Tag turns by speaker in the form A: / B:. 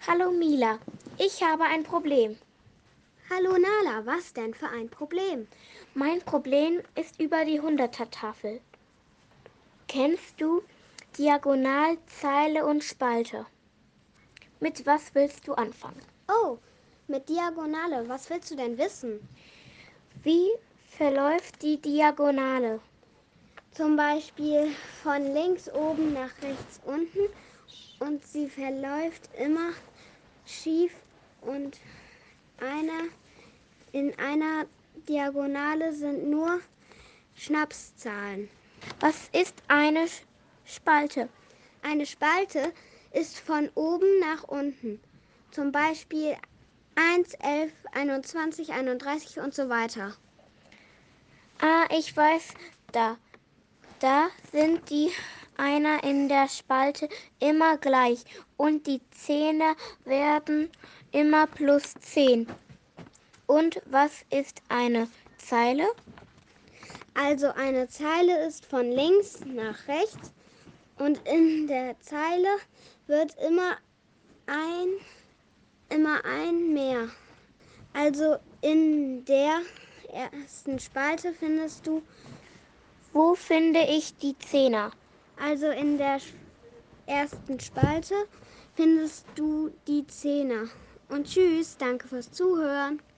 A: Hallo Mila, ich habe ein Problem.
B: Hallo Nala, was denn für ein Problem?
A: Mein Problem ist über die Hundertertafel. Kennst du Diagonal, Zeile und Spalte? Mit was willst du anfangen?
B: Oh, mit Diagonale, was willst du denn wissen?
A: Wie verläuft die Diagonale?
B: Zum Beispiel von links oben nach rechts unten und sie verläuft immer schief und in einer Diagonale sind nur Schnapszahlen.
A: Was ist eine Spalte?
B: Eine Spalte ist von oben nach unten. Zum Beispiel 1, 11, 21, 31 und so weiter.
A: Ah, ich weiß, da sind die Einer in der Spalte immer gleich und die Zehner werden immer plus 10. Und was ist eine Zeile?
B: Also eine Zeile ist von links nach rechts und in der Zeile wird immer ein mehr. Also in der ersten Spalte findest du,
A: Wo finde ich die Zehner?
B: also in der ersten Spalte findest du die Zehner. Und tschüss, danke fürs Zuhören.